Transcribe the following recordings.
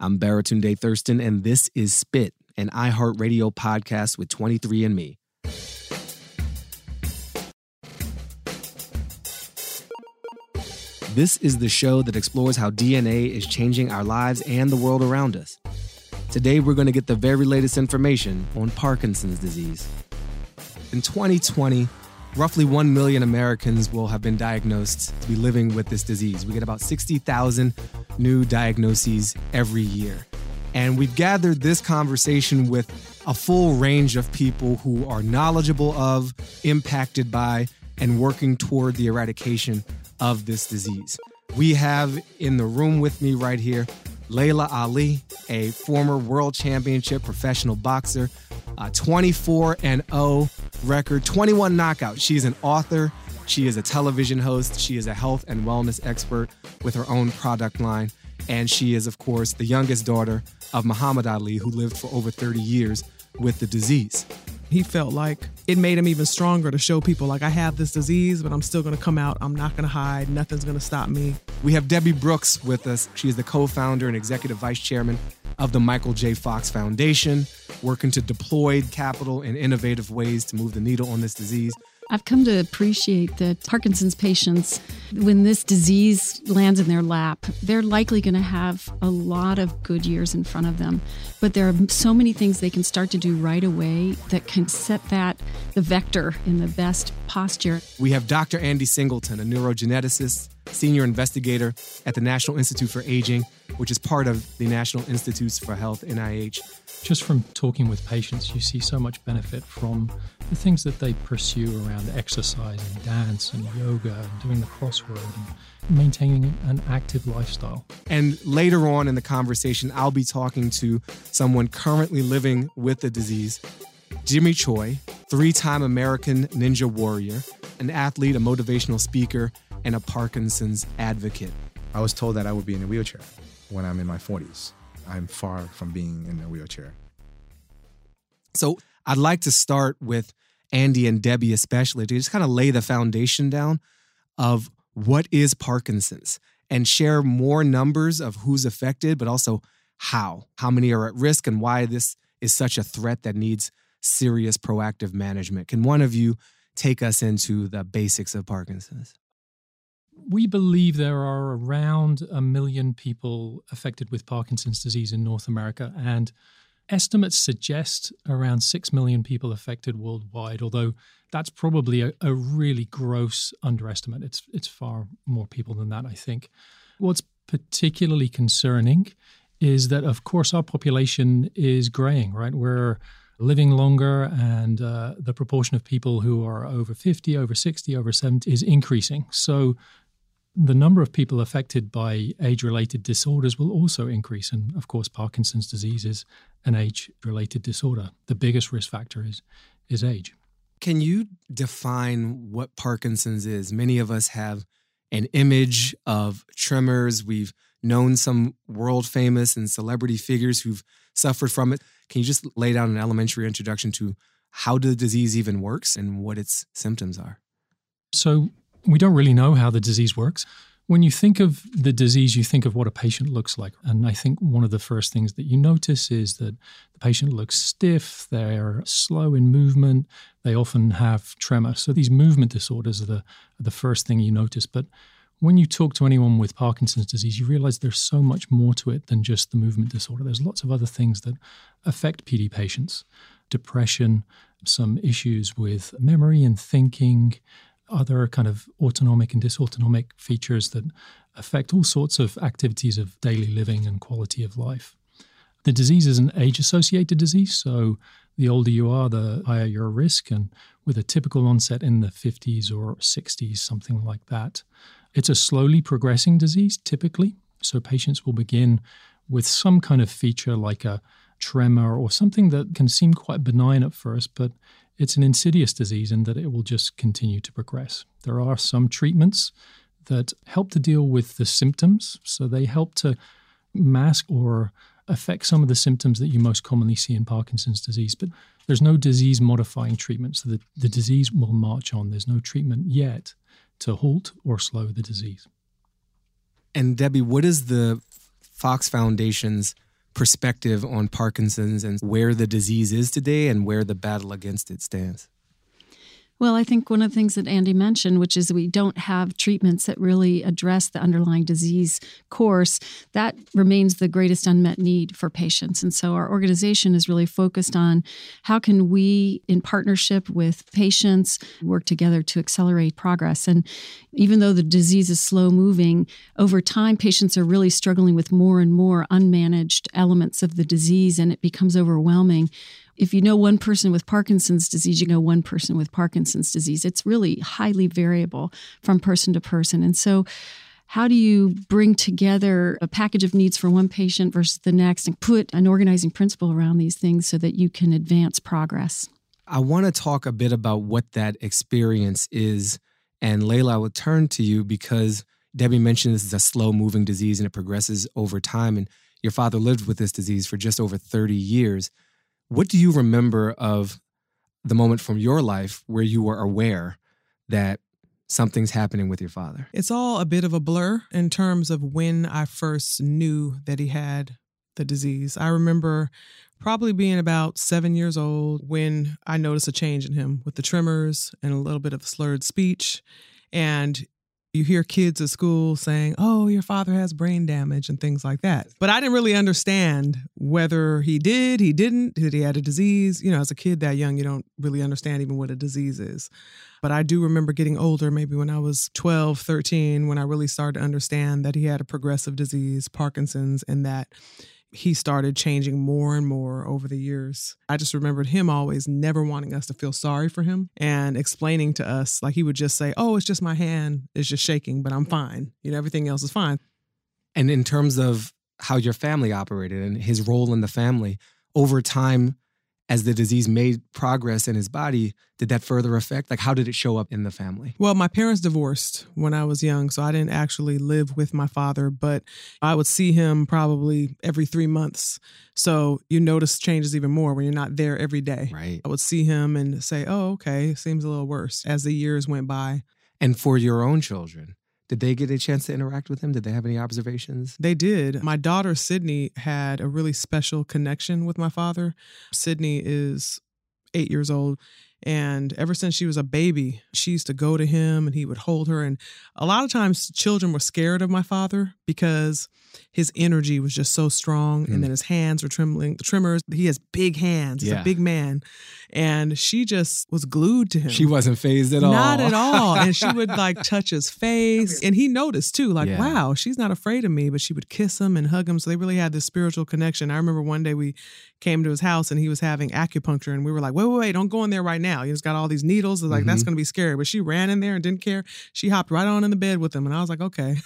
I'm Baratunde Thurston, and this is Spit, an iHeartRadio podcast with 23andMe. This is the show that explores how DNA is changing our lives and the world around us. Today, we're going to get the very latest information on Parkinson's disease. In 2020, roughly 1 million Americans will have been diagnosed to be living with this disease. We get about 60,000 new diagnoses every year. And we've gathered this conversation with a full range of people who are knowledgeable of, impacted by, and working toward the eradication of this disease. We have in the room with me right here, Laila Ali, a former world championship professional boxer, 24-0 record, 21 knockouts. She's an author. She is a television host. She is a health and wellness expert with her own product line. And she is, of course, the youngest daughter of Muhammad Ali, who lived for over 30 years with the disease. He felt like it made him even stronger to show people, like, I have this disease, but I'm still going to come out. I'm not going to hide. Nothing's going to stop me. We have Debbie Brooks with us. She is the co-founder and executive vice chairman of the Michael J. Fox Foundation, working to deploy capital in innovative ways to move the needle on this disease. I've come to appreciate that Parkinson's patients, when this disease lands in their lap, they're likely going to have a lot of good years in front of them. But there are so many things they can start to do right away that can set the vector in the best posture. We have Dr. Andy Singleton, a neurogeneticist, senior investigator at the National Institute for Aging, which is part of the National Institutes for Health, NIH. Just from talking with patients, you see so much benefit from the things that they pursue around exercise and dance and yoga and doing the crossword and maintaining an active lifestyle. And later on in the conversation, I'll be talking to someone currently living with the disease, Jimmy Choi, 3-time American Ninja Warrior, an athlete, a motivational speaker, and a Parkinson's advocate. I was told that I would be in a wheelchair when I'm in my 40s. I'm far from being in a wheelchair. So I'd like to start with Andy and Debbie especially to just kind of lay the foundation down of what is Parkinson's and share more numbers of who's affected, but also how many are at risk and why this is such a threat that needs serious proactive management. Can one of you take us into the basics of Parkinson's? We believe there are around 1 million people affected with Parkinson's disease in North America, and estimates suggest around 6 million people affected worldwide, although that's probably a really gross underestimate. It's far more people than that, I think. What's particularly concerning is that, of course, our population is graying, right? We're living longer, and the proportion of people who are over 50, over 60, over 70 is increasing. So the number of people affected by age-related disorders will also increase. And of course, Parkinson's disease is an age-related disorder. The biggest risk factor is age. Can you define what Parkinson's is? Many of us have an image of tremors. We've known some world-famous and celebrity figures who've suffered from it. Can you just lay down an elementary introduction to how the disease even works and what its symptoms are? So we don't really know how the disease works. When you think of the disease, you think of what a patient looks like. And I think one of the first things that you notice is that the patient looks stiff, they're slow in movement, they often have tremor. So these movement disorders are the first thing you notice. But when you talk to anyone with Parkinson's disease, you realize there's so much more to it than just the movement disorder. There's lots of other things that affect PD patients. Depression, some issues with memory and thinking, other kind of autonomic and dysautonomic features that affect all sorts of activities of daily living and quality of life. The disease is an age-associated disease, so the older you are, the higher your risk, and with a typical onset in the 50s or 60s, something like that. It's a slowly progressing disease, typically, so patients will begin with some kind of feature like a tremor or something that can seem quite benign at first, but it's an insidious disease in that it will just continue to progress. There are some treatments that help to deal with the symptoms, so they help to mask or affect some of the symptoms that you most commonly see in Parkinson's disease, but there's no disease-modifying treatment, so the disease will march on. There's no treatment yet to halt or slow the disease. And Debbie, what is the Fox Foundation's perspective on Parkinson's and where the disease is today and where the battle against it stands? Well, I think one of the things that Andy mentioned, which is we don't have treatments that really address the underlying disease course, that remains the greatest unmet need for patients. And so our organization is really focused on how can we, in partnership with patients, work together to accelerate progress. And even though the disease is slow moving, over time, patients are really struggling with more and more unmanaged elements of the disease, and it becomes overwhelming. If you know one person with Parkinson's disease, you know one person with Parkinson's disease. It's really highly variable from person to person. And so how do you bring together a package of needs for one patient versus the next and put an organizing principle around these things so that you can advance progress? I want to talk a bit about what that experience is. And Layla, I will turn to you because Debbie mentioned this is a slow-moving disease and it progresses over time. And your father lived with this disease for just over 30 years. What do you remember of the moment from your life where you were aware that something's happening with your father? It's all a bit of a blur in terms of when I first knew that he had the disease. I remember probably being about 7 years old when I noticed a change in him with the tremors and a little bit of slurred speech. And you hear kids at school saying, oh, your father has brain damage and things like that. But I didn't really understand whether he didn't, did he had a disease. You know, as a kid that young, you don't really understand even what a disease is. But I do remember getting older, maybe when I was 12, 13, when I really started to understand that he had a progressive disease, Parkinson's, and that he started changing more and more over the years. I just remembered him always never wanting us to feel sorry for him and explaining to us, like he would just say, oh, it's just my hand is just shaking, but I'm fine. You know, everything else is fine. And in terms of how your family operated and his role in the family, over time, as the disease made progress in his body, did that further affect? Like, how did it show up in the family? Well, my parents divorced when I was young, so I didn't actually live with my father, but I would see him probably every 3 months. So you notice changes even more when you're not there every day. Right. I would see him and say, oh, okay, it seems a little worse as the years went by. And for your own children, did they get a chance to interact with him? Did they have any observations? They did. My daughter, Sydney, had a really special connection with my father. Sydney is 8 years old. And ever since she was a baby, she used to go to him and he would hold her. And a lot of times children were scared of my father because his energy was just so strong. And then his hands were trembling, tremors. He has big hands. He's a big man. And she just was glued to him. She wasn't fazed at all. Not at all. And she would like touch his face. And he noticed too, like, wow, she's not afraid of me. But she would kiss him and hug him. So they really had this spiritual connection. I remember one day we came to his house and he was having acupuncture. And we were like, wait, don't go in there right now. He's got all these needles. I was like, that's going to be scary. But she ran in there and didn't care. She hopped right on in the bed with him. And I was like, okay,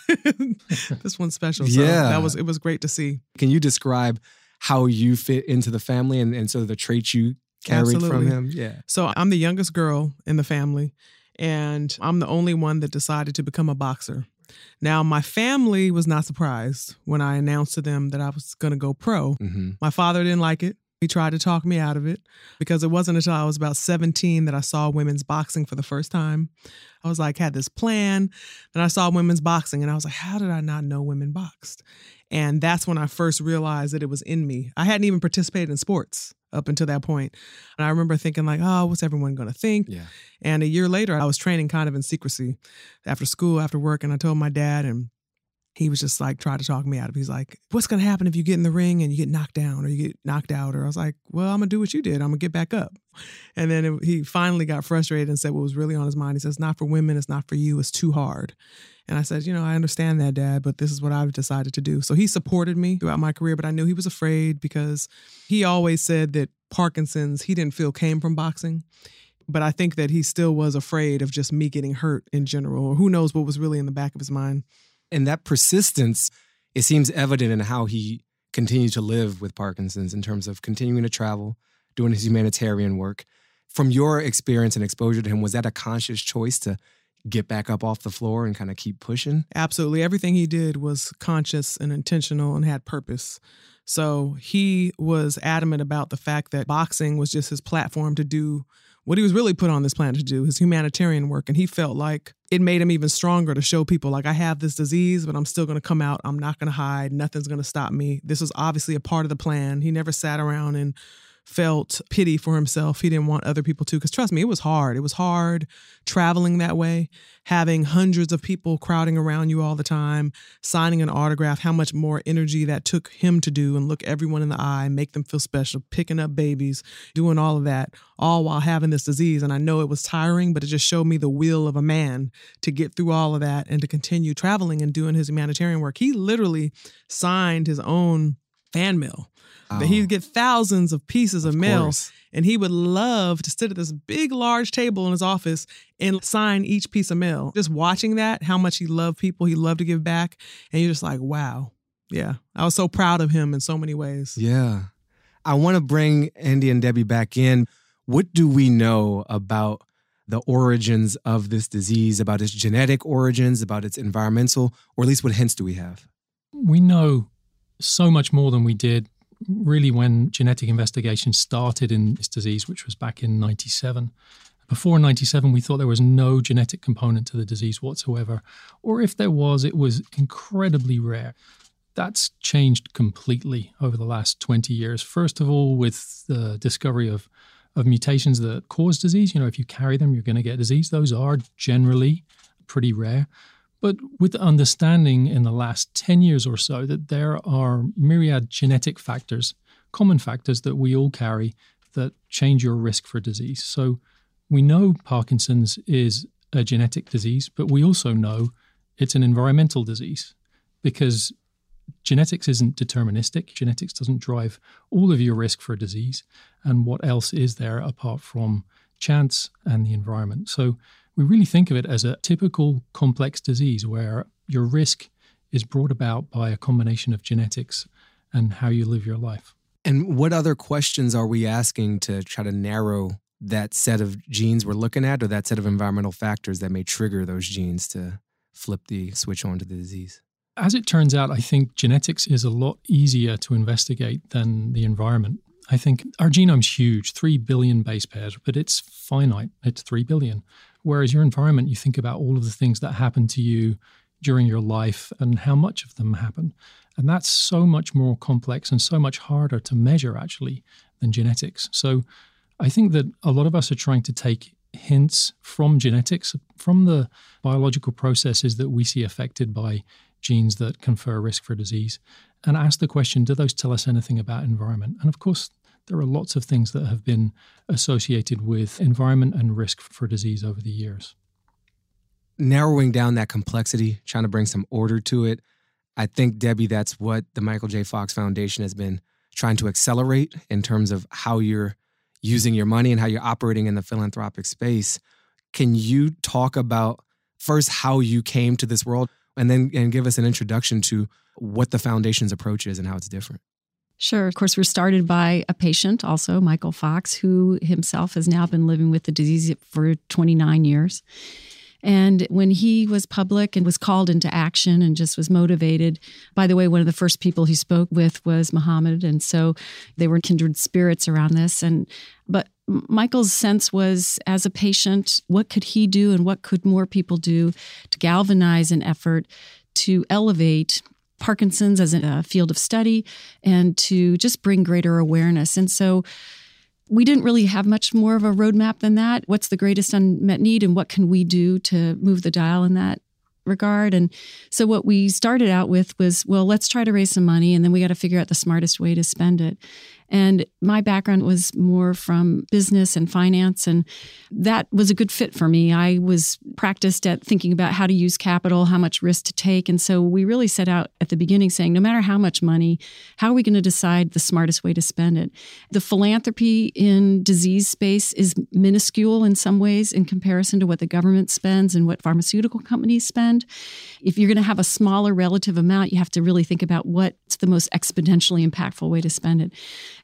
this one's special. So it was great to see. Can you describe how you fit into the family and sort of the traits you carried from him? Yeah. So I'm the youngest girl in the family, and I'm the only one that decided to become a boxer. Now, my family was not surprised when I announced to them that I was going to go pro. My father didn't like it. He tried to talk me out of it because it wasn't until I was about 17 that I saw women's boxing for the first time. I was like, had this plan, and I saw women's boxing, and I was like, how did I not know women boxed? And that's when I first realized that it was in me. I hadn't even participated in sports up until that point. And I remember thinking like, oh, what's everyone going to think? Yeah. And a year later, I was training kind of in secrecy after school, after work, and I told my dad, and he was just like, trying to talk me out of it. He's like, what's going to happen if you get in the ring and you get knocked down or you get knocked out? Or I was like, well, I'm going to do what you did. I'm going to get back up. And then he finally got frustrated and said what was really on his mind. He says, it's not for women. It's not for you. It's too hard. And I said, I understand that, Dad, but this is what I've decided to do. So he supported me throughout my career, but I knew he was afraid because he always said that Parkinson's, he didn't feel came from boxing. But I think that he still was afraid of just me getting hurt in general, or who knows what was really in the back of his mind. And that persistence, it seems evident in how he continued to live with Parkinson's in terms of continuing to travel, doing his humanitarian work. From your experience and exposure to him, was that a conscious choice to get back up off the floor and kind of keep pushing? Absolutely. Everything he did was conscious and intentional and had purpose. So he was adamant about the fact that boxing was just his platform to do what he was really put on this planet to do, his humanitarian work. And he felt like it made him even stronger to show people, like, I have this disease, but I'm still going to come out. I'm not going to hide. Nothing's going to stop me. This was obviously a part of the plan. He never sat around and felt pity for himself. He didn't want other people to, because trust me, it was hard. It was hard traveling that way, having hundreds of people crowding around you all the time, signing an autograph, how much more energy that took him to do and look everyone in the eye, make them feel special, picking up babies, doing all of that, all while having this disease. And I know it was tiring, but it just showed me the will of a man to get through all of that and to continue traveling and doing his humanitarian work. He literally signed his own fan mail. Oh. He'd get thousands of pieces of mail, course. And he would love to sit at this big, large table in his office and sign each piece of mail. Just watching that, how much he loved people, he loved to give back. And you're just like, wow. Yeah. I was so proud of him in so many ways. Yeah. I want to bring Andy and Debbie back in. What do we know about the origins of this disease, about its genetic origins, about its environmental, or at least what hints do we have? We know so much more than we did really when genetic investigation started in this disease, which was back in 97. Before 97, we thought there was no genetic component to the disease whatsoever, or if there was, it was incredibly rare. That's changed completely over the last 20 years. First of all, with the discovery of mutations that cause disease. If you carry them, you're going to get disease. Those are generally pretty rare. But with the understanding in the last 10 years or so that there are myriad genetic factors, common factors that we all carry that change your risk for disease. So we know Parkinson's is a genetic disease, but we also know it's an environmental disease because genetics isn't deterministic. Genetics doesn't drive all of your risk for disease. And what else is there apart from chance and the environment? So we really think of it as a typical complex disease where your risk is brought about by a combination of genetics and how you live your life. And what other questions are we asking to try to narrow that set of genes we're looking at, or that set of environmental factors that may trigger those genes to flip the switch on to the disease? As it turns out, I think genetics is a lot easier to investigate than the environment. I think our genome's huge, 3 billion base pairs, but it's finite. It's 3 billion. Whereas your environment, you think about all of the things that happen to you during your life and how much of them happen. And that's so much more complex and so much harder to measure, actually, than genetics. So I think that a lot of us are trying to take hints from genetics, from the biological processes that we see affected by genes that confer risk for disease, and ask the question, do those tell us anything about environment? And of course, there are lots of things that have been associated with environment and risk for disease over the years. Narrowing down that complexity, trying to bring some order to it. I think, Debbie, that's what the Michael J. Fox Foundation has been trying to accelerate in terms of how you're using your money and how you're operating in the philanthropic space. Can you talk about first how you came to this world and give us an introduction to what the foundation's approach is and how it's different? Sure. Of course, we're started by a patient also, Michael Fox, who himself has now been living with the disease for 29 years. And when he was public and was called into action and just was motivated, by the way, one of the first people he spoke with was Muhammad. And so they were kindred spirits around this. But Michael's sense was, as a patient, what could he do and what could more people do to galvanize an effort to elevate Parkinson's as a field of study and to just bring greater awareness. And so we didn't really have much more of a roadmap than that. What's the greatest unmet need and what can we do to move the dial in that regard? And so what we started out with was, well, let's try to raise some money and then we got to figure out the smartest way to spend it. And my background was more from business and finance, and that was a good fit for me. I was practiced at thinking about how to use capital, how much risk to take. And so we really set out at the beginning saying, no matter how much money, how are we going to decide the smartest way to spend it? The philanthropy in disease space is minuscule in some ways in comparison to what the government spends and what pharmaceutical companies spend. If you're going to have a smaller relative amount, you have to really think about what's the most exponentially impactful way to spend it.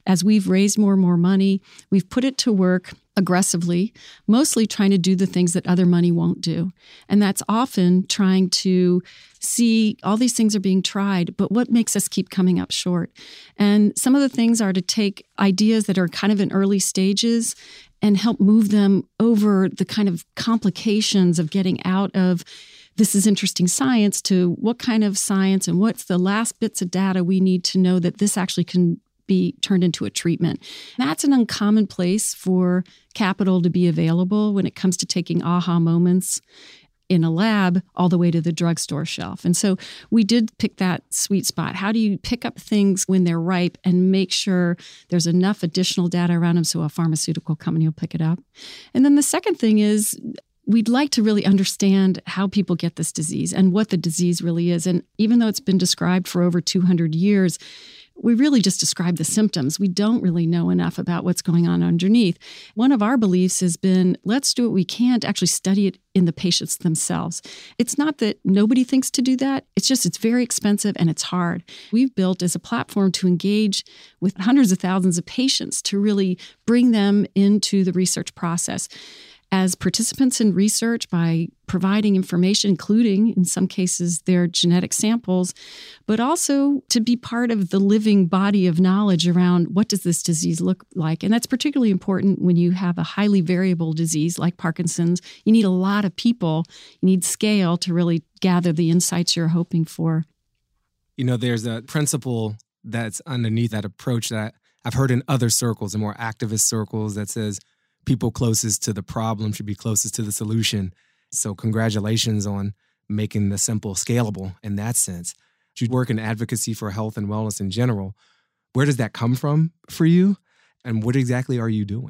As we've raised more and more money, we've put it to work aggressively, mostly trying to do the things that other money won't do. And that's often trying to see all these things are being tried, but what makes us keep coming up short? And some of the things are to take ideas that are kind of in early stages and help move them over the kind of complications of getting out of this is interesting science to what kind of science and what's the last bits of data we need to know that this actually can be turned into a treatment. That's an uncommon place for capital to be available when it comes to taking aha moments in a lab all the way to the drugstore shelf. And so we did pick that sweet spot. How do you pick up things when they're ripe and make sure there's enough additional data around them so a pharmaceutical company will pick it up? And then the second thing is we'd like to really understand how people get this disease and what the disease really is. And even though it's been described for over 200 years, we really just describe the symptoms. We don't really know enough about what's going on underneath. One of our beliefs has been, let's do what we can to actually study it in the patients themselves. It's not that nobody thinks to do that. It's just it's very expensive and it's hard. We've built as a platform to engage with hundreds of thousands of patients to really bring them into the research process as participants in research by providing information, including, in some cases, their genetic samples, but also to be part of the living body of knowledge around what does this disease look like. And that's particularly important when you have a highly variable disease like Parkinson's. You need a lot of people. You need scale to really gather the insights you're hoping for. You know, there's a principle that's underneath that approach that I've heard in other circles, in more activist circles, that says people closest to the problem should be closest to the solution. So congratulations on making the simple scalable in that sense. You work in advocacy for health and wellness in general. Where does that come from for you? And what exactly are you doing?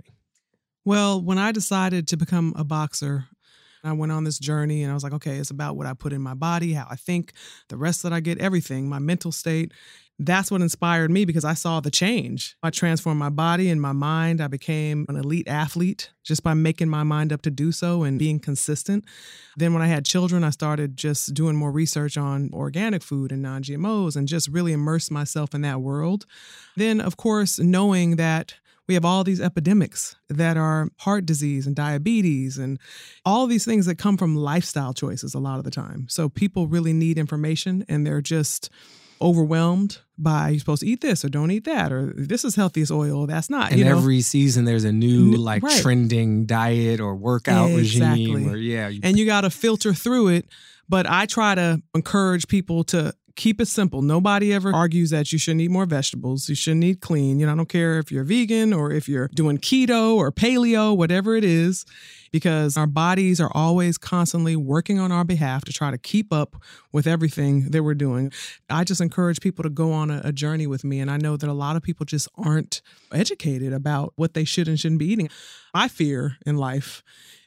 Well, when I decided to become a boxer, I went on this journey and I was like, okay, it's about what I put in my body, how I think, the rest that I get, everything, my mental state. That's what inspired me because I saw the change. I transformed my body and my mind. I became an elite athlete just by making my mind up to do so and being consistent. Then when I had children, I started just doing more research on organic food and non-GMOs and just really immersed myself in that world. Then, of course, knowing that we have all these epidemics that are heart disease and diabetes and all these things that come from lifestyle choices a lot of the time. So people really need information and they're just overwhelmed by you're supposed to eat this or don't eat that or this is healthiest oil, that's not. And every season there's a new right. trending diet or workout regime. Or, and you got to filter through it. But I try to encourage people to keep it simple. Nobody ever argues that you shouldn't eat more vegetables. You shouldn't eat clean. I don't care if you're vegan or if you're doing keto or paleo, whatever it is, because our bodies are always constantly working on our behalf to try to keep up with everything that we're doing. I just encourage people to go on a journey with me. And I know that a lot of people just aren't educated about what they should and shouldn't be eating. My fear in life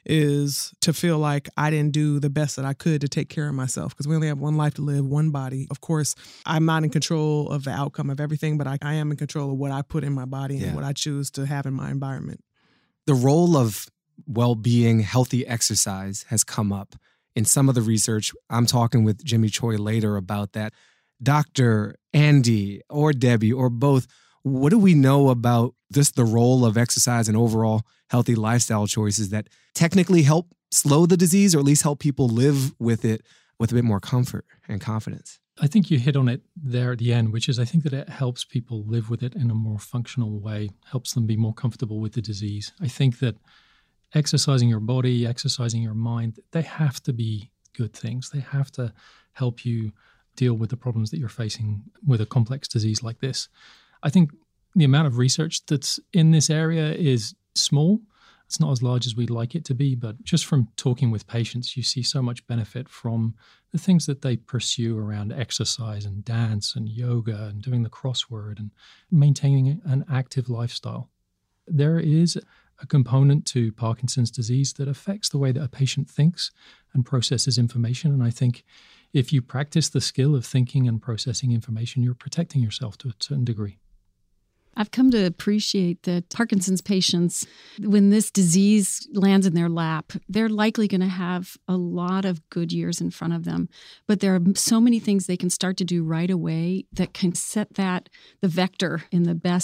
is to feel like I didn't do the best that I could to take care of myself because we only have one life to live, one body. Of course, I'm not in control of the outcome of everything, but I am in control of what I put in my body and what I choose to have in my environment. The role of well-being, healthy exercise has come up in some of the research. I'm talking with Jimmy Choi later about that. Dr. Andy or Debbie or both, what do we know about just the role of exercise and overall healthy lifestyle choices that technically help slow the disease or at least help people live with it with a bit more comfort and confidence? I think you hit on it there at the end, which is I think that it helps people live with it in a more functional way, helps them be more comfortable with the disease. I think that exercising your body, exercising your mind, they have to be good things. They have to help you deal with the problems that you're facing with a complex disease like this. I think the amount of research that's in this area is small. It's not as large as we'd like it to be, but just from talking with patients, you see so much benefit from the things that they pursue around exercise and dance and yoga and doing the crossword and maintaining an active lifestyle. There is a component to Parkinson's disease that affects the way that a patient thinks and processes information. And I think if you practice the skill of thinking and processing information, you're protecting yourself to a certain degree. I've come to appreciate that Parkinson's patients, when this disease lands in their lap, they're likely going to have a lot of good years in front of them. But there are so many things they can start to do right away that can set the vector in the best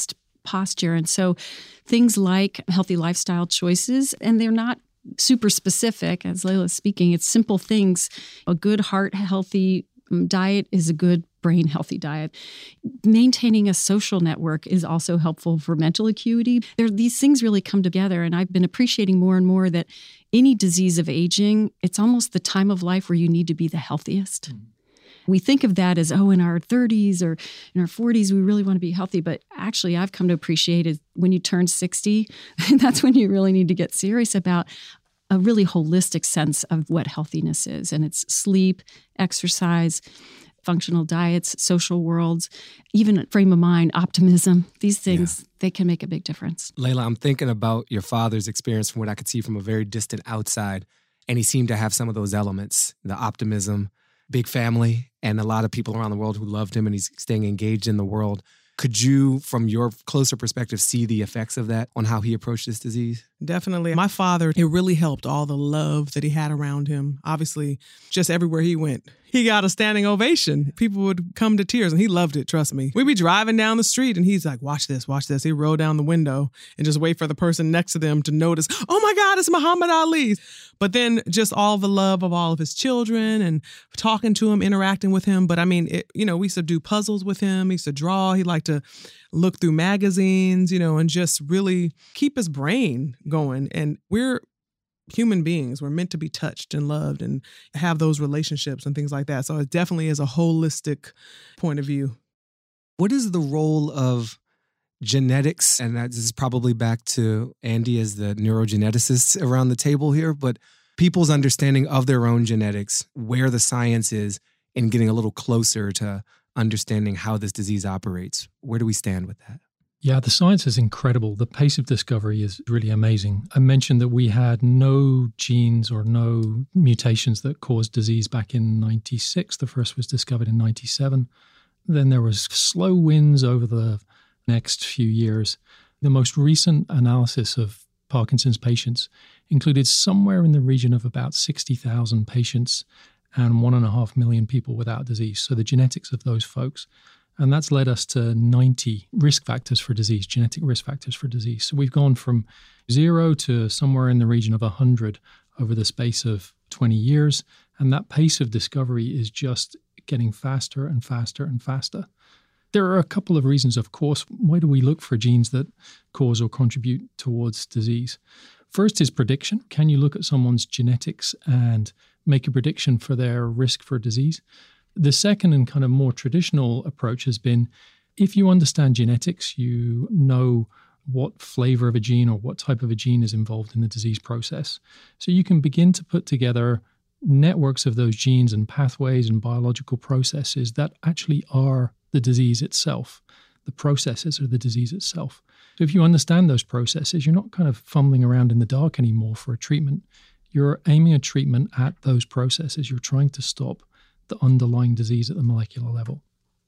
posture. And so things like healthy lifestyle choices, and they're not super specific, as Layla's speaking, it's simple things. A good heart healthy diet is a good brain healthy diet. Maintaining a social network is also helpful for mental acuity. These things really come together, and I've been appreciating more and more that any disease of aging, it's almost the time of life where you need to be the healthiest. We think of that as, in our 30s or in our 40s, we really want to be healthy. But actually, I've come to appreciate it when you turn 60, that's when you really need to get serious about a really holistic sense of what healthiness is. And it's sleep, exercise, functional diets, social worlds, even frame of mind, optimism. These things, they can make a big difference. Layla, I'm thinking about your father's experience from what I could see from a very distant outside. And he seemed to have some of those elements, the optimism, big family, and a lot of people around the world who loved him, and he's staying engaged in the world. Could you, from your closer perspective, see the effects of that on how he approached this disease? Definitely. My father, it really helped all the love that he had around him. Obviously, just everywhere he went, he got a standing ovation. People would come to tears, and he loved it, trust me. We'd be driving down the street, and he's like, watch this, watch this. He'd roll down the window and just wait for the person next to them to notice, oh my God, it's Muhammad Ali. But then just all the love of all of his children and talking to him, interacting with him. But I mean, we used to do puzzles with him. He used to draw. He liked to look through magazines, and just really keep his brain going. And we're human beings. We're meant to be touched and loved and have those relationships and things like that. So it definitely is a holistic point of view. What is the role of genetics? And this is probably back to Andy as the neurogeneticist around the table here, but people's understanding of their own genetics, where the science is, and getting a little closer to understanding how this disease operates. Where do we stand with that? Yeah, the science is incredible. The pace of discovery is really amazing. I mentioned that we had no genes or no mutations that caused disease back in 96. The first was discovered in 97. Then there was slow wins over the next few years. The most recent analysis of Parkinson's patients included somewhere in the region of about 60,000 patients and 1.5 million people without disease. So the genetics of those folks. And that's led us to 90 risk factors for disease, genetic risk factors for disease. So we've gone from 0 to somewhere in the region of 100 over the space of 20 years. And that pace of discovery is just getting faster and faster and faster. There are a couple of reasons, of course. Why do we look for genes that cause or contribute towards disease? First is prediction. Can you look at someone's genetics and make a prediction for their risk for disease? The second and kind of more traditional approach has been, if you understand genetics, you know what flavor of a gene or what type of a gene is involved in the disease process. So you can begin to put together networks of those genes and pathways and biological processes that actually are the disease itself. The processes are the disease itself. So if you understand those processes, you're not kind of fumbling around in the dark anymore for a treatment. You're aiming a treatment at those processes. You're trying to stop the underlying disease at the molecular level.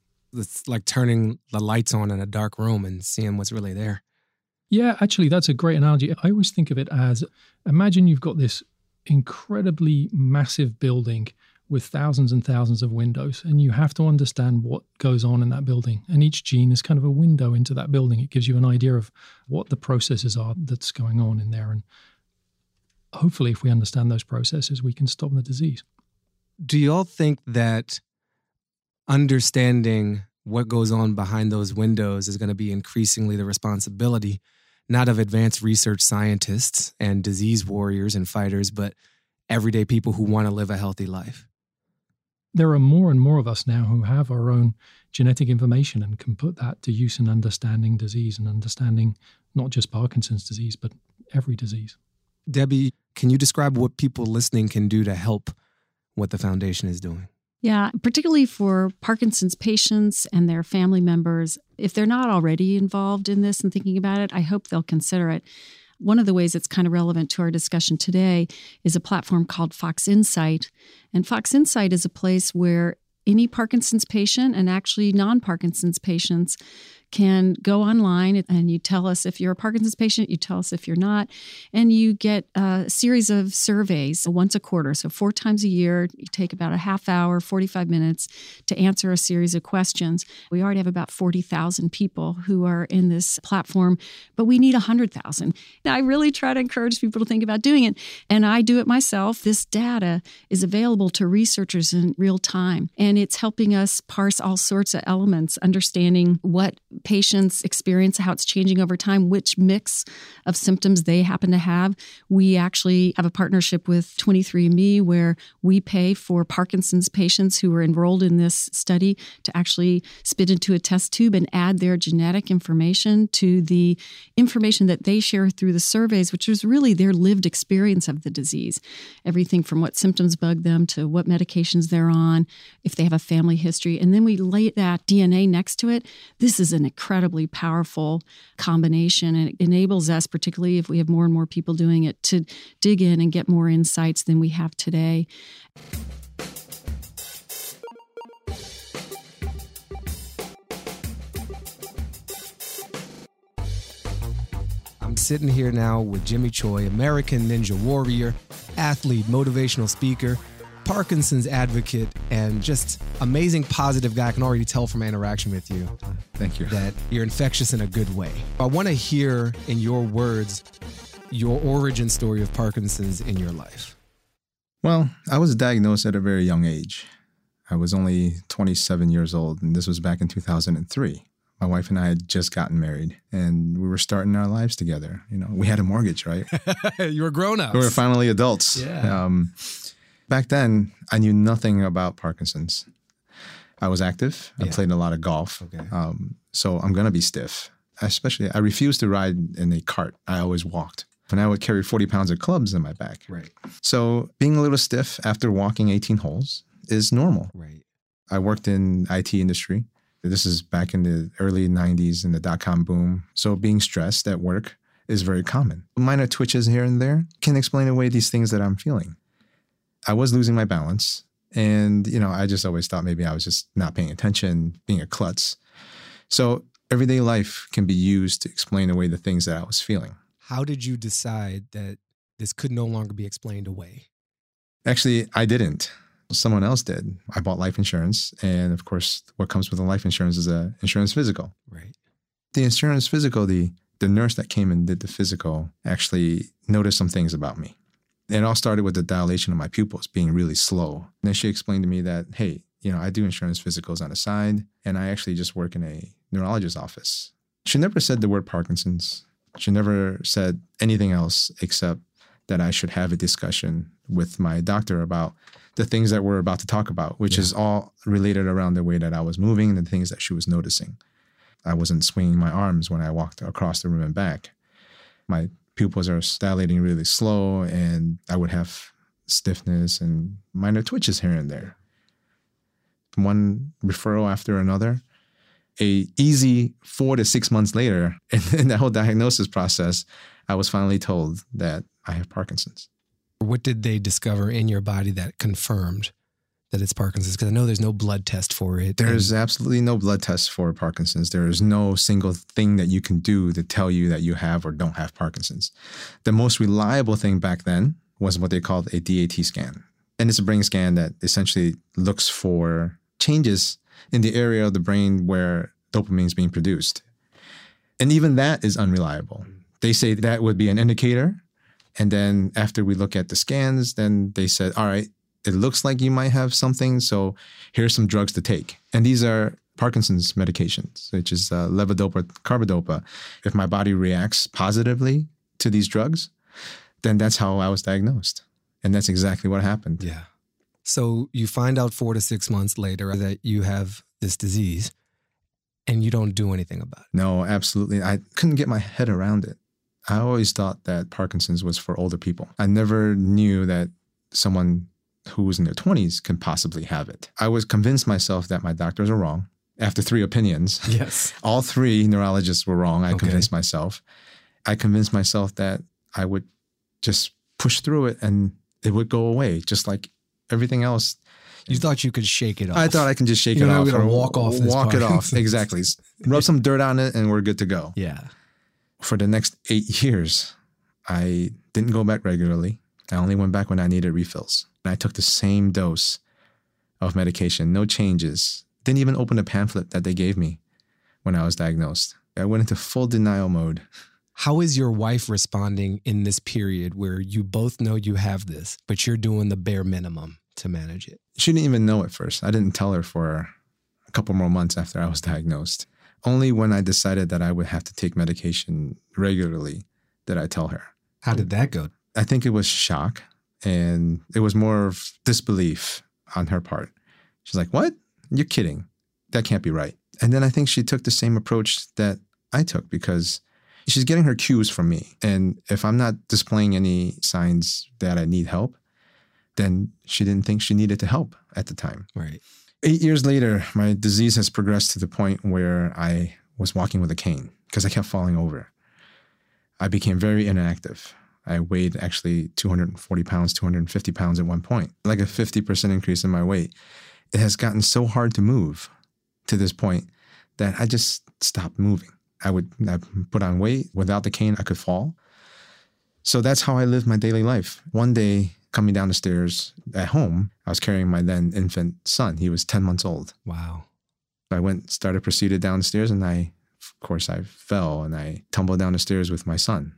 It's like turning the lights on in a dark room and seeing what's really there. Yeah, actually, that's a great analogy. I always think of it as, imagine you've got this incredibly massive building with thousands and thousands of windows, and you have to understand what goes on in that building. And each gene is kind of a window into that building. It gives you an idea of what the processes are that's going on in there. And hopefully, if we understand those processes, we can stop the disease. Do y'all think that understanding what goes on behind those windows is going to be increasingly the responsibility, not of advanced research scientists and disease warriors and fighters, but everyday people who want to live a healthy life? There are more and more of us now who have our own genetic information and can put that to use in understanding disease and understanding not just Parkinson's disease, but every disease. Debbie, can you describe what people listening can do to help what the foundation is doing? Yeah, particularly for Parkinson's patients and their family members. If they're not already involved in this and thinking about it, I hope they'll consider it. One of the ways it's kind of relevant to our discussion today is a platform called Fox Insight. And Fox Insight is a place where any Parkinson's patient and actually non-Parkinson's patients can go online and you tell us if you're a Parkinson's patient, you tell us if you're not, and you get a series of surveys once a quarter. So 4 times a year, you take about a half hour, 45 minutes to answer a series of questions. We already have about 40,000 people who are in this platform, but we need 100,000. I really try to encourage people to think about doing it, and I do it myself. This data is available to researchers in real time, and it's helping us parse all sorts of elements, understanding what patients experience, how it's changing over time, which mix of symptoms they happen to have. We actually have a partnership with 23andMe where we pay for Parkinson's patients who are enrolled in this study to actually spit into a test tube and add their genetic information to the information that they share through the surveys, which is really their lived experience of the disease. Everything from what symptoms bug them to what medications they're on, if they have a family history, and then we lay that DNA next to it. This is an incredibly powerful combination, and it enables us, particularly if we have more and more people doing it, to dig in and get more insights than we have today. I'm sitting here now with Jimmy Choi, American Ninja Warrior, athlete, motivational speaker, Parkinson's advocate, and just amazing positive guy. I can already tell from my interaction with you. Thank you. That you're infectious in a good way. I want to hear in your words your origin story of Parkinson's in your life. Well, I was diagnosed at a very young age. I was only 27 years old, and this was back in 2003. My wife and I had just gotten married, and we were starting our lives together. You know, we had a mortgage, right? You were grown-ups. We were finally adults. Yeah. Back then, I knew nothing about Parkinson's. I was active. I played a lot of golf. Okay. So I'm going to be stiff. Especially, I refused to ride in a cart. I always walked. And I would carry 40 pounds of clubs in my back. Right. So being a little stiff after walking 18 holes is normal. Right. I worked in IT industry. This is back in the early 90s in the dot-com boom. So being stressed at work is very common. Minor twitches here and there can explain away these things that I'm feeling. I was losing my balance. And, you know, I just always thought maybe I was just not paying attention, being a klutz. So everyday life can be used to explain away the things that I was feeling. How did you decide that this could no longer be explained away? Actually, I didn't. Someone else did. I bought life insurance. And of course, what comes with a life insurance is an insurance physical. Right. The insurance physical, the nurse that came and did the physical actually noticed some things about me. It all started with the dilation of my pupils being really slow. And then she explained to me that, hey, you know, I do insurance physicals on the side, and I actually just work in a neurologist's office. She never said the word Parkinson's. She never said anything else except that I should have a discussion with my doctor about the things that we're about to talk about, which is all related around the way that I was moving and the things that she was noticing. I wasn't swinging my arms when I walked across the room and back. My pupils are dilating really slow, and I would have stiffness and minor twitches here and there. One referral after another. A easy 4 to 6 months later, in the whole diagnosis process, I was finally told that I have Parkinson's. What did they discover in your body that confirmed that it's Parkinson's? Because I know there's no blood test for it. There's absolutely no blood test for Parkinson's. There is no single thing that you can do to tell you that you have or don't have Parkinson's. The most reliable thing back then was what they called a DAT scan. And it's a brain scan that essentially looks for changes in the area of the brain where dopamine is being produced. And even that is unreliable. They say that would be an indicator. And then after we look at the scans, then they said, all right, it looks like you might have something, so here's some drugs to take. And these are Parkinson's medications, which is levodopa, carbidopa. If my body reacts positively to these drugs, then that's how I was diagnosed. And that's exactly what happened. Yeah. So you find out 4 to 6 months later that you have this disease and you don't do anything about it. No, absolutely. I couldn't get my head around it. I always thought that Parkinson's was for older people. I never knew that someone who was in their 20s can possibly have it. I was convinced myself that my doctors are wrong. After 3 opinions, yes, all 3 neurologists were wrong. I convinced myself. I convinced myself that I would just push through it and it would go away, just like everything else. You thought you could shake it off. I thought I can just shake it know, off. we're gonna walk off this Walk it off. Parkinson's. Exactly. Rub some dirt on it and we're good to go. Yeah. For the next 8 years, I didn't go back regularly. I only went back when I needed refills. And I took the same dose of medication, no changes. Didn't even open the pamphlet that they gave me when I was diagnosed. I went into full denial mode. How is your wife responding in this period where you both know you have this, but you're doing the bare minimum to manage it? She didn't even know at first. I didn't tell her for a couple more months after I was diagnosed. Only when I decided that I would have to take medication regularly did I tell her. How did that go? I think it was shock, and it was more of disbelief on her part. She's like, "What? You're kidding. That can't be right." And then I think she took the same approach that I took, because she's getting her cues from me. And if I'm not displaying any signs that I need help, then she didn't think she needed to help at the time. Right. 8 years later, my disease has progressed to the point where I was walking with a cane because I kept falling over. I became very inactive. I weighed actually 240 pounds, 250 pounds at one point, like a 50% increase in my weight. It has gotten so hard to move to this point that I just stopped moving. I put on weight. Without the cane, I could fall. So that's how I lived my daily life. One day, coming down the stairs at home, I was carrying my then infant son. He was 10 months old. Wow. I proceeded down the stairs, and I fell and I tumbled down the stairs with my son.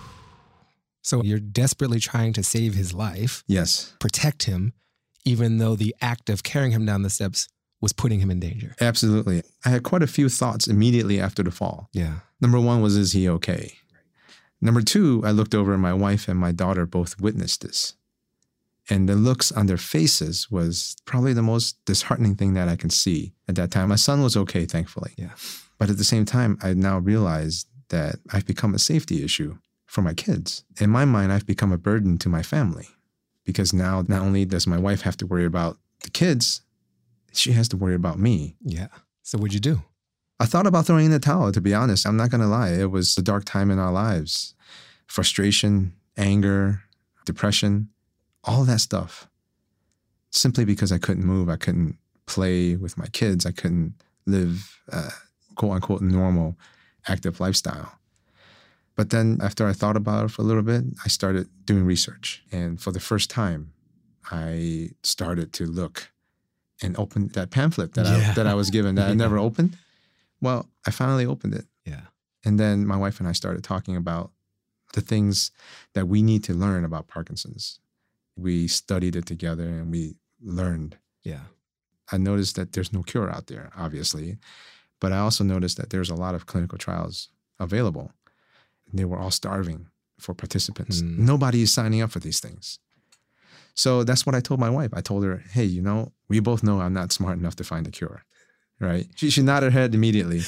So you're desperately trying to save his life. Yes. Protect him, even though the act of carrying him down the steps was putting him in danger. Absolutely. I had quite a few thoughts immediately after the fall. Yeah. Number one was, is he okay? Number two, I looked over and my wife and my daughter both witnessed this. And the looks on their faces was probably the most disheartening thing that I can see at that time. My son was okay, thankfully. Yeah. But at the same time, I now realized that I've become a safety issue for my kids. In my mind, I've become a burden to my family, because now not only does my wife have to worry about the kids, she has to worry about me. Yeah. So what'd you do? I thought about throwing in the towel, to be honest. I'm not going to lie. It was a dark time in our lives. Frustration, anger, depression, all that stuff. Simply because I couldn't move. I couldn't play with my kids. I couldn't live quote unquote normal, active lifestyle. But then after I thought about it for a little bit, I started doing research. And for the first time, I started to look and open that pamphlet that I was given that I never opened. Well, I finally opened it. Yeah. And then my wife and I started talking about the things that we need to learn about Parkinson's. We studied it together and we learned. Yeah. I noticed that there's no cure out there, obviously, but I also noticed that there's a lot of clinical trials available. They were all starving for participants. Nobody is signing up for these things. So that's what I told my wife. I told her, hey, we both know I'm not smart enough to find a cure, right? She nodded her head immediately.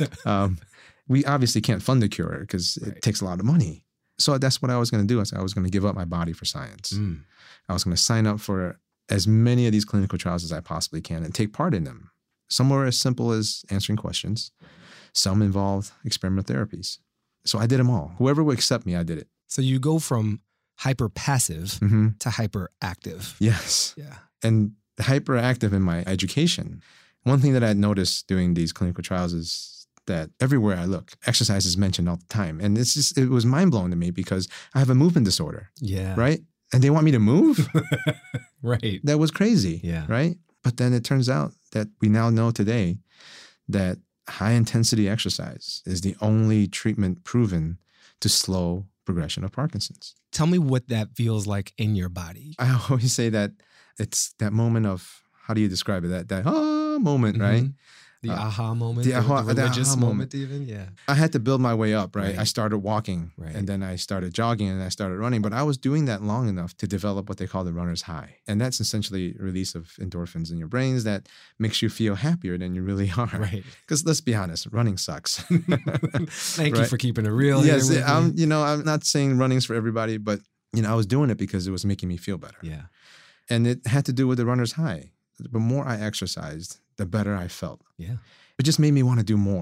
We obviously can't fund the cure because it takes a lot of money. So that's what I was going to do. I was going to give up my body for science. I was going to sign up for as many of these clinical trials as I possibly can and take part in them. Some were as simple as answering questions. Some involved experimental therapies. So I did them all. Whoever would accept me, I did it. So you go from hyper-passive to hyperactive. Yes. Yeah. And hyperactive in my education. One thing that I noticed doing these clinical trials is that everywhere I look, exercise is mentioned all the time. And it was mind-blowing to me because I have a movement disorder. Yeah. Right? And they want me to move? Right. That was crazy. Yeah. Right? But then it turns out that we now know today that high-intensity exercise is the only treatment proven to slow progression of Parkinson's. Tell me what that feels like in your body. I always say that it's that moment of, how do you describe it? That moment, right? The aha moment, the religious aha moment even, yeah. I had to build my way up, right? Right. I started walking, Right. and then I started jogging, and I started running. But I was doing that long enough to develop what they call the runner's high. And that's essentially a release of endorphins in your brains that makes you feel happier than you really are. Right. Because let's be honest, running sucks. Thank you Right. for keeping it real. Yes, here with me. I'm not saying running's for everybody, but I was doing it because it was making me feel better. Yeah. And it had to do with the runner's high. The more I exercised, the better I felt. Yeah. It just made me want to do more.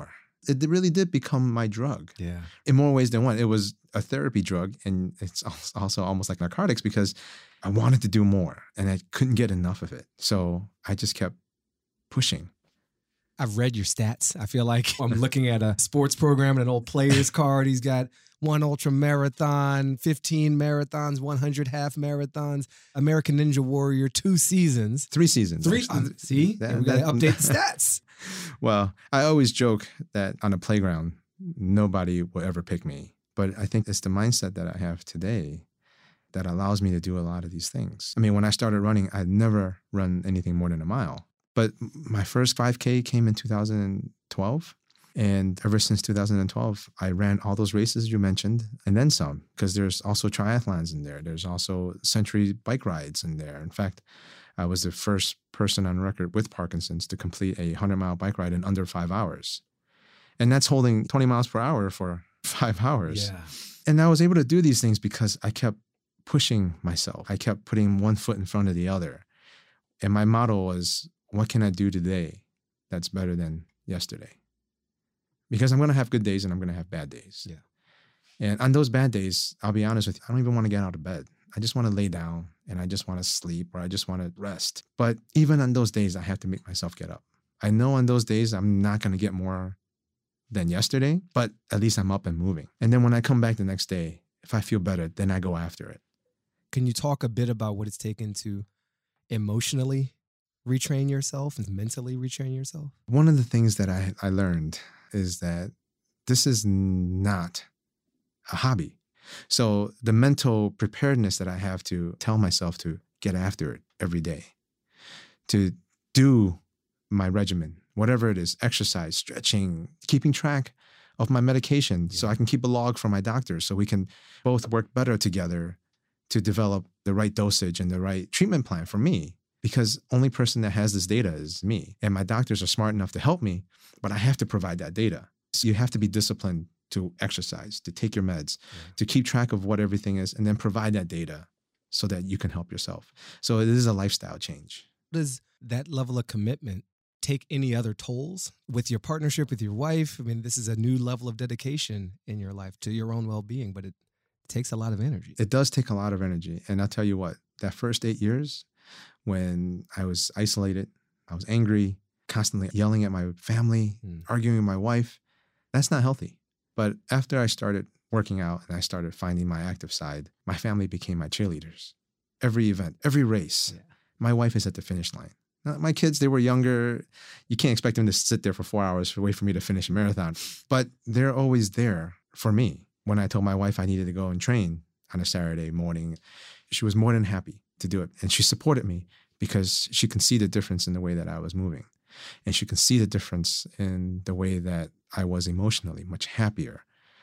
it really did become my drug. Yeah. In more ways than one. It was a therapy drug, and it's also almost like narcotics because I wanted to do more and I couldn't get enough of it. So I just kept pushing. I've read your stats. I feel like I'm looking at a sports program and an old player's card. He's got 1 ultra marathon, 15 marathons, 100 half marathons, American Ninja Warrior, 2 seasons. 3 seasons. See? We got to update the stats. Well, I always joke that on a playground, nobody will ever pick me. But I think it's the mindset that I have today that allows me to do a lot of these things. I mean, when I started running, I'd never run anything more than a mile. But my first 5K came in 2012. And ever since 2012, I ran all those races you mentioned and then some, because there's also triathlons in there. There's also century bike rides in there. In fact, I was the first person on record with Parkinson's to complete a 100-mile bike ride in under 5 hours. And that's holding 20 miles per hour for 5 hours. Yeah. And I was able to do these things because I kept pushing myself. I kept putting one foot in front of the other. And my motto was, what can I do today that's better than yesterday? Because I'm going to have good days and I'm going to have bad days. Yeah. And on those bad days, I'll be honest with you, I don't even want to get out of bed. I just want to lay down and I just want to sleep or I just want to rest. But even on those days, I have to make myself get up. I know on those days, I'm not going to get more than yesterday, but at least I'm up and moving. And then when I come back the next day, if I feel better, then I go after it. Can you talk a bit about what it's taken to emotionally retrain yourself and mentally retrain yourself? One of the things that I learned is that this is not a hobby. So the mental preparedness that I have to tell myself to get after it every day, to do my regimen, whatever it is, exercise, stretching, keeping track of my medication so I can keep a log for my doctor so we can both work better together to develop the right dosage and the right treatment plan for me. Because only person that has this data is me. And my doctors are smart enough to help me, but I have to provide that data. So you have to be disciplined to exercise, to take your meds, to keep track of what everything is, and then provide that data so that you can help yourself. So it is a lifestyle change. Does that level of commitment take any other tolls with your partnership with your wife? I mean, this is a new level of dedication in your life to your own well-being, but it takes a lot of energy. It does take a lot of energy. And I'll tell you what, that first 8 years, when I was isolated, I was angry, constantly yelling at my family, arguing with my wife. That's not healthy. But after I started working out and I started finding my active side, my family became my cheerleaders. Every event, every race, my wife is at the finish line. Now, my kids, they were younger. You can't expect them to sit there for 4 hours to wait for me to finish a marathon. But they're always there for me. When I told my wife I needed to go and train on a Saturday morning, she was more than happy to do it. And she supported me because she can see the difference in the way that I was moving. And she can see the difference in the way that I was emotionally much happier.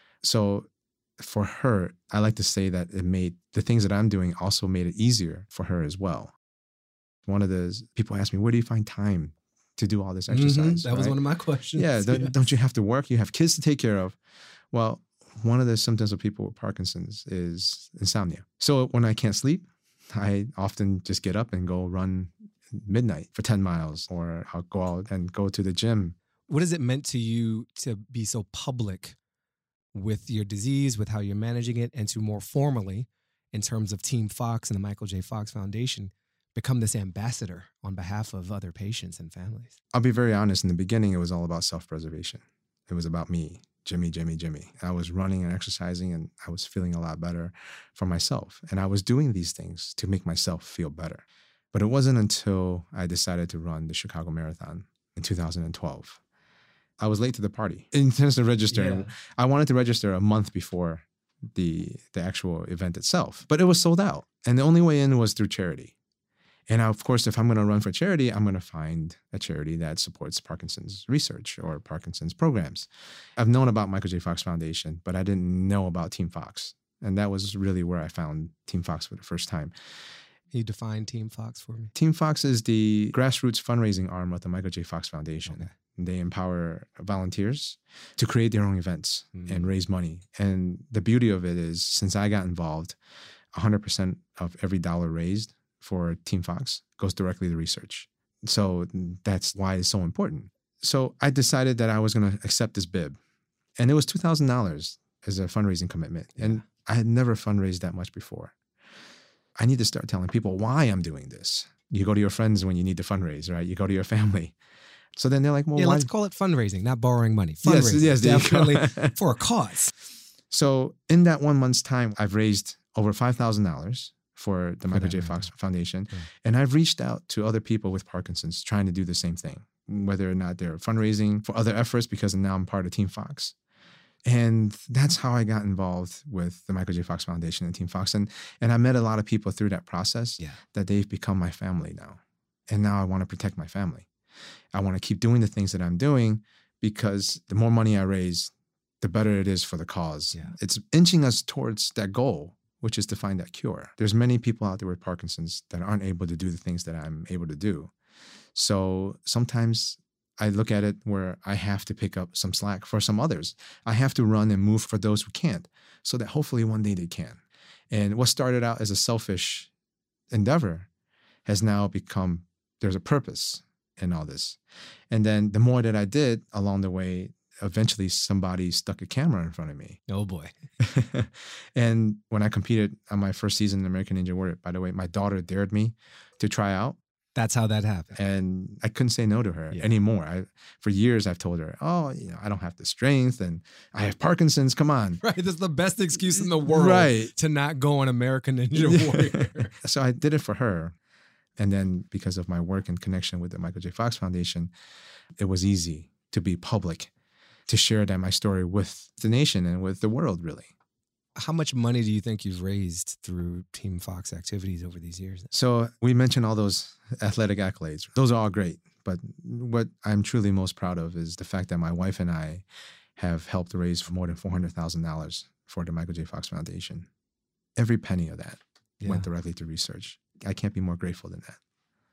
So for her, I like to say that it made the things that I'm doing also made it easier for her as well. One of the people asked me, where do you find time to do all this exercise? That was one of my questions. Yeah, don't you have to work? You have kids to take care of. Well, one of the symptoms of people with Parkinson's is insomnia. So when I can't sleep, I often just get up and go run midnight for 10 miles, or I'll go out and go to the gym. What has it meant to you to be so public with your disease, with how you're managing it, and to more formally, in terms of Team Fox and the Michael J. Fox Foundation, become this ambassador on behalf of other patients and families? I'll be very honest. In the beginning, it was all about self-preservation. It was about me. Jimmy. I was running and exercising and I was feeling a lot better for myself. And I was doing these things to make myself feel better. But it wasn't until I decided to run the Chicago Marathon in 2012. I was late to the party in terms of registering. Yeah. I wanted to register a month before the actual event itself, but it was sold out. And the only way in was through charity. And of course, if I'm going to run for charity, I'm going to find a charity that supports Parkinson's research or Parkinson's programs. I've known about Michael J. Fox Foundation, but I didn't know about Team Fox. And that was really where I found Team Fox for the first time. Can you define Team Fox for me? Team Fox is the grassroots fundraising arm of the Michael J. Fox Foundation. Okay. They empower volunteers to create their own events and raise money. And the beauty of it is, since I got involved, 100% of every dollar raised for Team Fox goes directly to research. So that's why it's so important. So I decided that I was going to accept this bib. And it was $2,000 as a fundraising commitment. And I had never fundraised that much before. I need to start telling people why I'm doing this. You go to your friends when you need to fundraise, right? You go to your family. So then they're like, well, why? Let's call it fundraising, not borrowing money. Fundraising, yes, definitely for a cause. So in that 1 month's time, I've raised over $5,000 for the Michael J. Fox Foundation. Yeah. And I've reached out to other people with Parkinson's trying to do the same thing, whether or not they're fundraising for other efforts, because now I'm part of Team Fox. And that's how I got involved with the Michael J. Fox Foundation and Team Fox. And I met a lot of people through that process that they've become my family now. And now I want to protect my family. I want to keep doing the things that I'm doing, because the more money I raise, the better it is for the cause. Yeah. It's inching us towards that goal, which is to find that cure. There's many people out there with Parkinson's that aren't able to do the things that I'm able to do. So sometimes I look at it where I have to pick up some slack for some others. I have to run and move for those who can't, so that hopefully one day they can. And what started out as a selfish endeavor has now become, there's a purpose in all this. And then the more that I did along the way, eventually somebody stuck a camera in front of me. Oh boy. And when I competed on my first season in American Ninja Warrior, by the way, my daughter dared me to try out. That's how that happened. And I couldn't say no to her anymore. For years, I've told her, I don't have the strength and I have Parkinson's. Come on. Right. That's the best excuse in the world to not go on American Ninja Warrior. So I did it for her. And then because of my work and connection with the Michael J. Fox Foundation, it was easy to be public, to share my story with the nation and with the world, really. How much money do you think you've raised through Team Fox activities over these years? So we mentioned all those athletic accolades. Those are all great. But what I'm truly most proud of is the fact that my wife and I have helped raise for more than $400,000 for the Michael J. Fox Foundation. Every penny of that went directly to research. I can't be more grateful than that.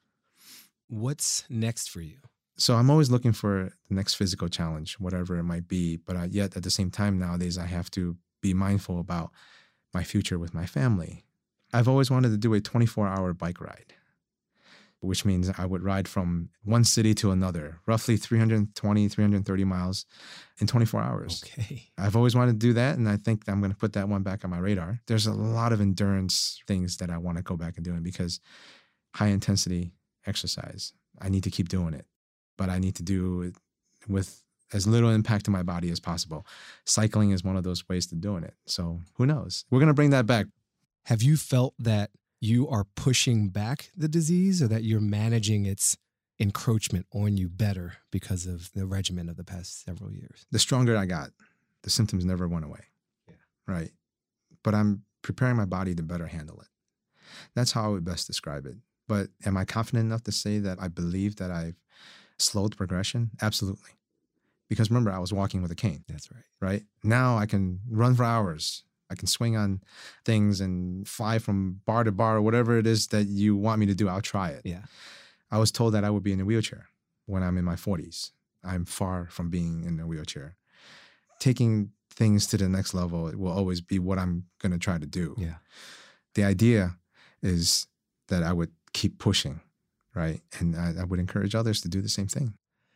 What's next for you? So I'm always looking for the next physical challenge, whatever it might be. But yet at the same time nowadays, I have to be mindful about my future with my family. I've always wanted to do a 24-hour bike ride, which means I would ride from one city to another, roughly 320, 330 miles in 24 hours. Okay. I've always wanted to do that, and I think I'm going to put that one back on my radar. There's a lot of endurance things that I want to go back and doing, because high-intensity exercise, I need to keep doing it, but I need to do it with as little impact to my body as possible. Cycling is one of those ways to doing it. So who knows? We're going to bring that back. Have you felt that you are pushing back the disease, or that you're managing its encroachment on you better because of the regimen of the past several years? The stronger I got, the symptoms never went away. Yeah. Right. But I'm preparing my body to better handle it. That's how I would best describe it. But am I confident enough to say that I believe that I've slowed progression? Absolutely. Because remember, I was walking with a cane. That's right. Right? Now I can run for hours. I can swing on things and fly from bar to bar, or whatever it is that you want me to do. I'll try it. Yeah. I was told that I would be in a wheelchair when I'm in my 40s. I'm far from being in a wheelchair. Taking things to the next level, it will always be what I'm going to try to do. Yeah. The idea is that I would keep pushing, right? And I would encourage others to do the same thing.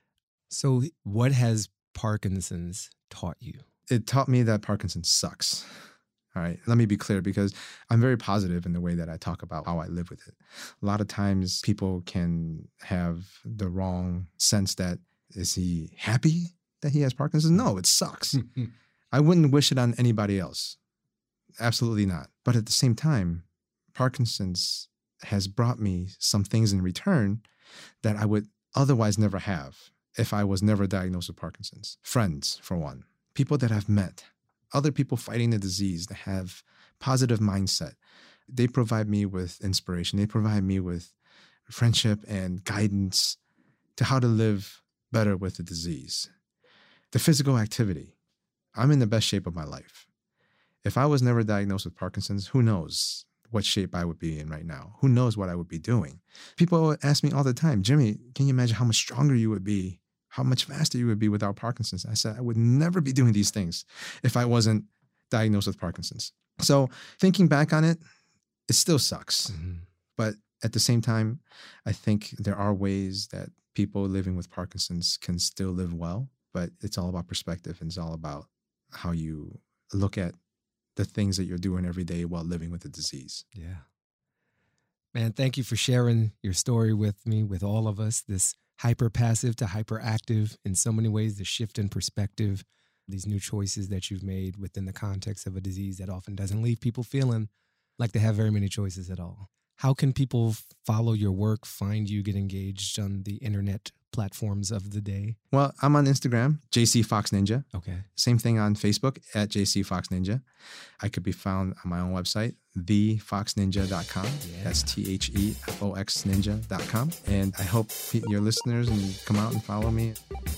So what has Parkinson's taught you? It taught me that Parkinson's sucks. All right. Let me be clear, because I'm very positive in the way that I talk about how I live with it. A lot of times people can have the wrong sense that, is he happy that he has Parkinson's? No, it sucks. I wouldn't wish it on anybody else. Absolutely not. But at the same time, Parkinson's has brought me some things in return that I would otherwise never have if I was never diagnosed with Parkinson's. Friends, for one. People that I've met. Other people fighting the disease that have positive mindset. They provide me with inspiration. They provide me with friendship and guidance to how to live better with the disease. The physical activity. I'm in the best shape of my life. If I was never diagnosed with Parkinson's, who knows what shape I would be in right now? Who knows what I would be doing? People ask me all the time, Jimmy, can you imagine how much stronger you would be, how much faster you would be without Parkinson's? I said, I would never be doing these things if I wasn't diagnosed with Parkinson's. So thinking back on it, it still sucks. Mm-hmm. But at the same time, I think there are ways that people living with Parkinson's can still live well, but it's all about perspective, and it's all about how you look at the things that you're doing every day while living with the disease. Yeah. Man, thank you for sharing your story with me, with all of us, this hyper passive to hyperactive in so many ways, the shift in perspective, these new choices that you've made within the context of a disease that often doesn't leave people feeling like they have very many choices at all. How can people follow your work, find you, get engaged on the internet platforms of the day? Well, I'm on Instagram, JC Fox Ninja. Okay. Same thing on Facebook at JC Fox Ninja. I could be found on my own website, thefoxninja.com. Yeah. That's THEFOX ninja.com. And I hope your listeners and come out and follow me.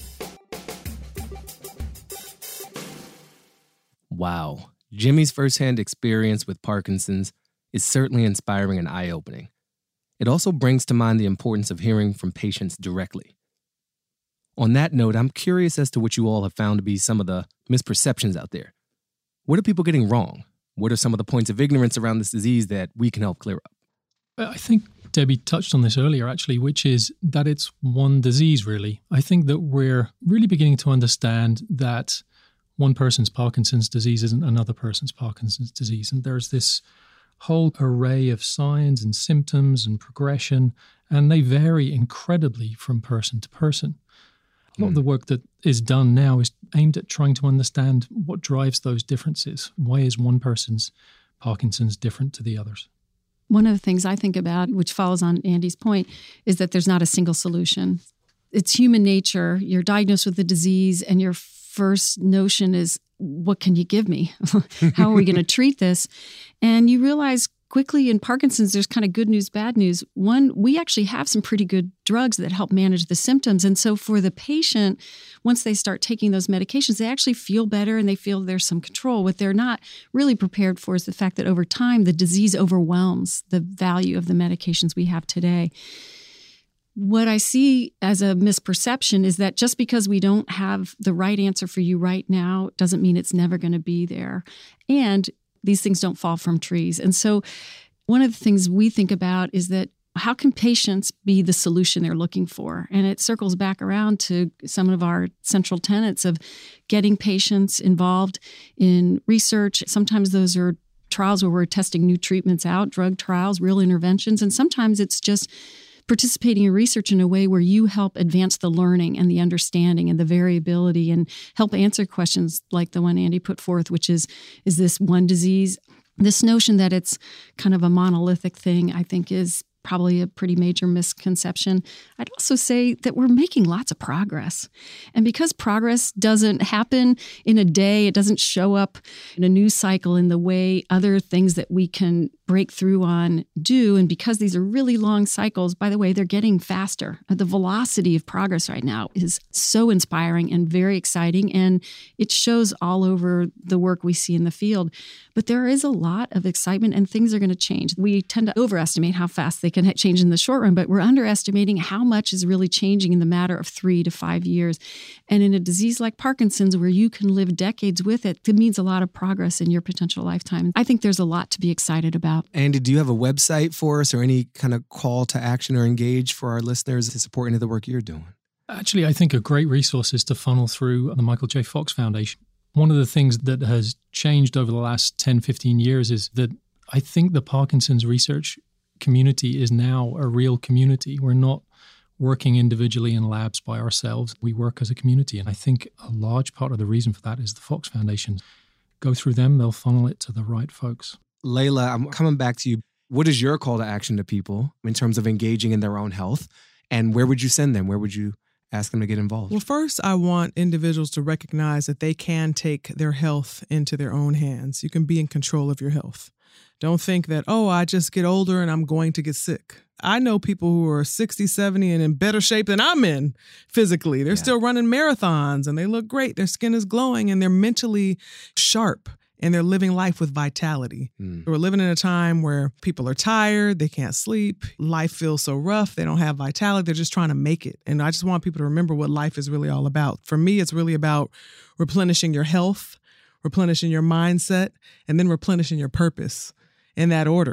Wow. Jimmy's firsthand experience with Parkinson's is certainly inspiring and eye-opening. It also brings to mind the importance of hearing from patients directly. On that note, I'm curious as to what you all have found to be some of the misperceptions out there. What are people getting wrong? What are some of the points of ignorance around this disease that we can help clear up? I think Debbie touched on this earlier, actually, which is that it's one disease, really. I think that we're really beginning to understand that one person's Parkinson's disease isn't another person's Parkinson's disease. And there's this whole array of signs and symptoms and progression, and they vary incredibly from person to person. A lot of the work that is done now is aimed at trying to understand what drives those differences. Why is one person's Parkinson's different to the others? One of the things I think about, which follows on Andy's point, is that there's not a single solution. It's human nature. You're diagnosed with the disease, and your first notion is, what can you give me? How are we going to treat this? And you realize quickly in Parkinson's, there's kind of good news, bad news. One, we actually have some pretty good drugs that help manage the symptoms. And so for the patient, once they start taking those medications, they actually feel better and they feel there's some control. What they're not really prepared for is the fact that over time, the disease overwhelms the value of the medications we have today. What I see as a misperception is that just because we don't have the right answer for you right now doesn't mean it's never going to be there. And these things don't fall from trees. And so one of the things we think about is that how can patients be the solution they're looking for? And it circles back around to some of our central tenets of getting patients involved in research. Sometimes those are trials where we're testing new treatments out, drug trials, real interventions. And sometimes it's just participating in research in a way where you help advance the learning and the understanding and the variability and help answer questions like the one Andy put forth, which is this one disease? This notion that it's kind of a monolithic thing, I think, is probably a pretty major misconception. I'd also say that we're making lots of progress. And because progress doesn't happen in a day, it doesn't show up in a news cycle in the way other things that we can break through on do. And because these are really long cycles, by the way, they're getting faster. The velocity of progress right now is so inspiring and very exciting. And it shows all over the work we see in the field. But there is a lot of excitement and things are going to change. We tend to overestimate how fast they can change in the short run, but we're underestimating how much is really changing in the matter of 3 to 5 years. And in a disease like Parkinson's, where you can live decades with it, it means a lot of progress in your potential lifetime. I think there's a lot to be excited about. Andy, do you have a website for us or any kind of call to action or engage for our listeners to support any of the work you're doing? Actually, I think a great resource is to funnel through the Michael J. Fox Foundation. One of the things that has changed over the last 10, 15 years is that I think the Parkinson's research community is now a real community. We're not working individually in labs by ourselves. We work as a community. And I think a large part of the reason for that is the Fox Foundation. Go through them, they'll funnel it to the right folks. Layla, I'm coming back to you. What is your call to action to people in terms of engaging in their own health? And where would you send them? Where would you ask them to get involved? Well, first, I want individuals to recognize that they can take their health into their own hands. You can be in control of your health. Don't think that, I just get older and I'm going to get sick. I know people who are 60, 70 and in better shape than I'm in physically. They're still running marathons and they look great. Their skin is glowing and they're mentally sharp and they're living life with vitality. We're living in a time where people are tired, they can't sleep, life feels so rough, they don't have vitality, they're just trying to make it. And I just want people to remember what life is really all about. For me, it's really about replenishing your health, replenishing your mindset, and then replenishing your purpose in that order.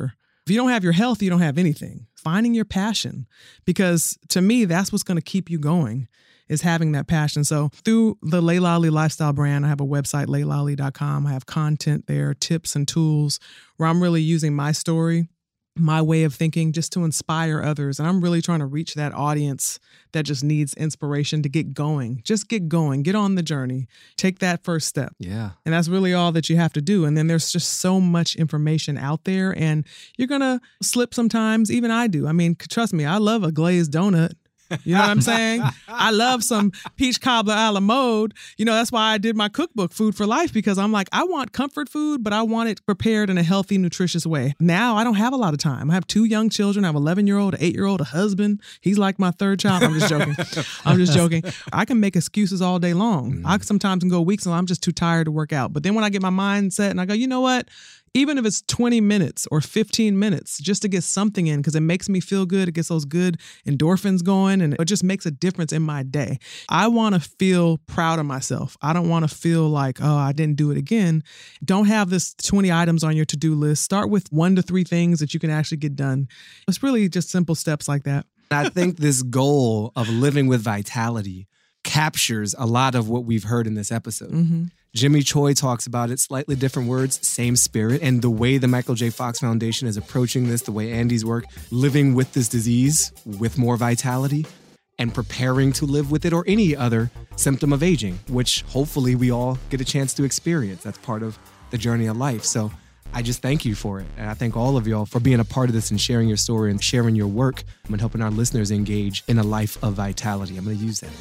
If you don't have your health, you don't have anything. Finding your passion, because to me, that's what's going to keep you going, is having that passion. So through the Leilani lifestyle brand, I have a website, leilani.com. I have content there, tips and tools where I'm really using my story, my way of thinking, just to inspire others. And I'm really trying to reach that audience that just needs inspiration to get going. Just get going, get on the journey, take that first step. Yeah. And that's really all that you have to do. And then there's just so much information out there, and you're going to slip sometimes. Even I do. I mean, trust me, I love a glazed donut. You know what I'm saying? I love some peach cobbler a la mode. You know, that's why I did my cookbook, Food for Life, because I'm like, I want comfort food, but I want it prepared in a healthy, nutritious way. Now, I don't have a lot of time. I have 2 young children. I have an 11-year-old, an 8-year-old, a husband. He's like my 3rd child. I'm just joking. I'm just joking. I can make excuses all day long. I sometimes can go weeks and I'm just too tired to work out. But then when I get my mind set and I go, you know what? Even if it's 20 minutes or 15 minutes, just to get something in, because it makes me feel good. It gets those good endorphins going, and it just makes a difference in my day. I want to feel proud of myself. I don't want to feel like, oh, I didn't do it again. Don't have this 20 items on your to-do list. Start with 1 to 3 things that you can actually get done. It's really just simple steps like that. I think this goal of living with vitality captures a lot of what we've heard in this episode. Mm-hmm. Jimmy Choi talks about it, slightly different words, same spirit. And the way the Michael J. Fox Foundation is approaching this, the way Andy's work, living with this disease with more vitality and preparing to live with it, or any other symptom of aging, which hopefully we all get a chance to experience. That's part of the journey of life. So I just thank you for it. And I thank all of y'all for being a part of this and sharing your story and sharing your work and helping our listeners engage in a life of vitality. I'm going to use that.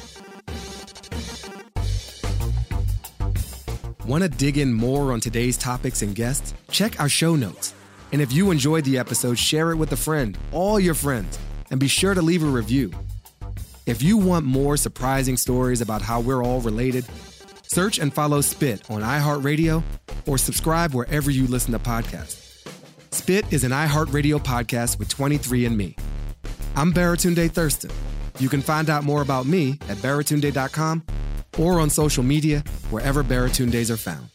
Want to dig in more on today's topics and guests? Check our show notes. And if you enjoyed the episode, share it with a friend, all your friends, and be sure to leave a review. If you want more surprising stories about how we're all related, search and follow Spit on iHeartRadio or subscribe wherever you listen to podcasts. Spit is an iHeartRadio podcast with 23andMe. I'm Baratunde Thurston. You can find out more about me at baratunde.com or on social media, wherever Baratundes are found.